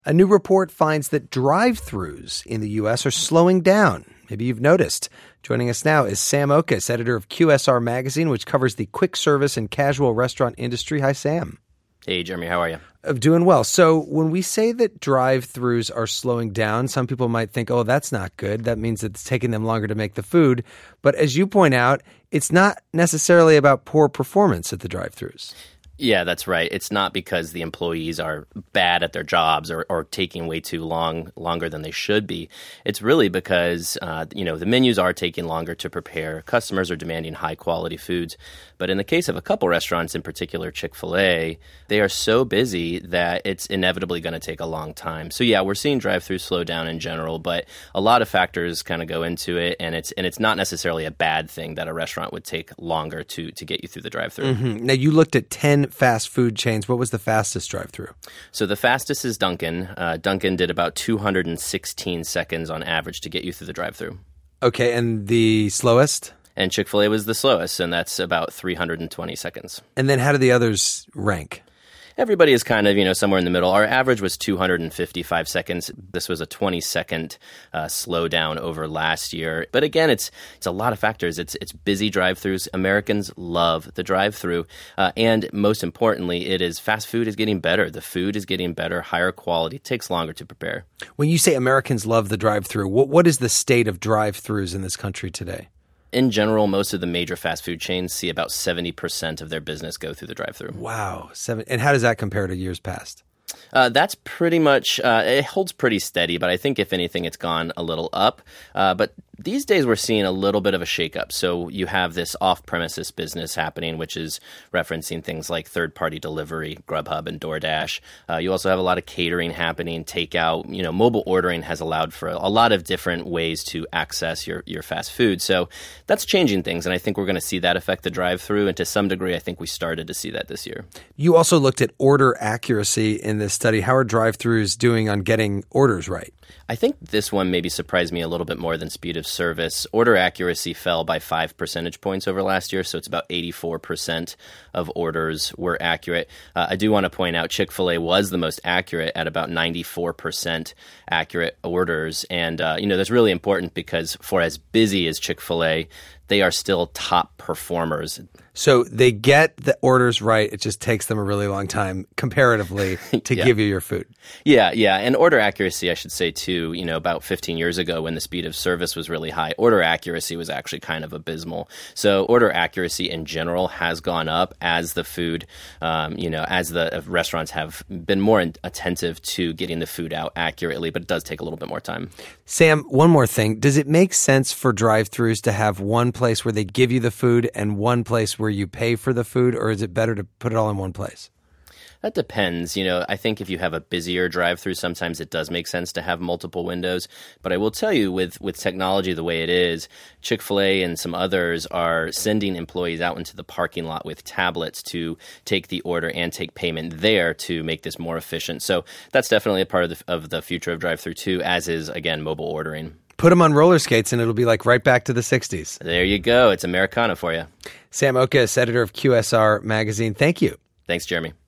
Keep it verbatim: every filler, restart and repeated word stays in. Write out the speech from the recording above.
A new report finds that drive-thrus in the U S are slowing down. Maybe you've noticed. Joining us now is Sam Oches, editor of Q S R Magazine, which covers the quick service and casual restaurant industry. Hi, Sam. Hey, Jeremy. How are you? I'm doing well. So when we say that drive-thrus are slowing down, some people might think, oh, that's not good. That means it's taking them longer to make the food. But as you point out, it's not necessarily about poor performance at the drive-thrus. Yeah, that's right. It's not because the employees are bad at their jobs or, or taking way too long, longer than they should be. It's really because, uh, you know, the menus are taking longer to prepare. Customers are demanding high-quality foods. But in the case of a couple restaurants, in particular Chick-fil-A, they are so busy that it's inevitably going to take a long time. So, yeah, we're seeing drive-thrus slow down in general, but a lot of factors kind of go into it, and it's and it's not necessarily a bad thing that a restaurant would take longer to, to get you through the drive-thru. Mm-hmm. Now, you looked at ten fast food chains. What was the fastest drive-thru? So the fastest is Dunkin'. Uh, Dunkin' did about two hundred sixteen seconds on average to get you through the drive-thru. Okay, and the slowest? And Chick-fil-A was the slowest, and that's about three hundred twenty seconds. And then how do the others rank? Everybody is kind of, you know, somewhere in the middle. Our average was two hundred fifty-five seconds. This was a twenty-second uh, slowdown over last year. But again, it's it's a lot of factors. It's it's busy drive-thrus. Americans love the drive-thru. Uh, and most importantly, it is fast food is getting better. The food is getting better, higher quality. It takes longer to prepare. When you say Americans love the drive-thru, what what is the state of drive-thrus in this country today? In general, most of the major fast food chains see about seventy percent of their business go through the drive-thru. Wow. Seven, and how does that compare to years past? Uh, that's pretty much, uh, it holds pretty steady, but I think if anything, it's gone a little up. Uh, but these days we're seeing a little bit of a shakeup. So you have this off-premises business happening, which is referencing things like third-party delivery, Grubhub and DoorDash. Uh, you also have a lot of catering happening, takeout. You know, mobile ordering has allowed for a lot of different ways to access your, your fast food. So that's changing things, and I think we're going to see that affect the drive-thru. And to some degree, I think we started to see that this year. You also looked at order accuracy in this study. How are drive-thrus doing on getting orders right? I think this one maybe surprised me a little bit more than speed of service. Order accuracy fell by five percentage points over last year, so it's about eighty-four percent of orders were accurate. Uh, I do want to point out Chick-fil-A was the most accurate at about ninety-four percent accurate orders. And, uh, you know, that's really important because for as busy as Chick-fil-A, they are still top performers. So they get the orders right. It just takes them a really long time comparatively to yeah. give you your food. Yeah, yeah. And order accuracy, I should say, too, you know, about fifteen years ago when the speed of service was really high, order accuracy was actually kind of abysmal. So order accuracy in general has gone up as the food, um, you know, as the restaurants have been more attentive to getting the food out accurately, but it does take a little bit more time. Sam, one more thing. Does it make sense for drive-thrus to have one place where they give you the food and one place where you pay for the food, or is it better to put it all in one place? That depends. You know, I think if you have a busier drive-thru, sometimes it does make sense to have multiple windows. But I will tell you, with, with technology the way it is, Chick-fil-A and some others are sending employees out into the parking lot with tablets to take the order and take payment there to make this more efficient. So that's definitely a part of the, of the future of drive-thru too, as is, again, mobile ordering. Put them on roller skates and it'll be like right back to the sixties. There you go. It's Americana for you. Sam Oches, editor of Q S R Magazine. Thank you. Thanks, Jeremy.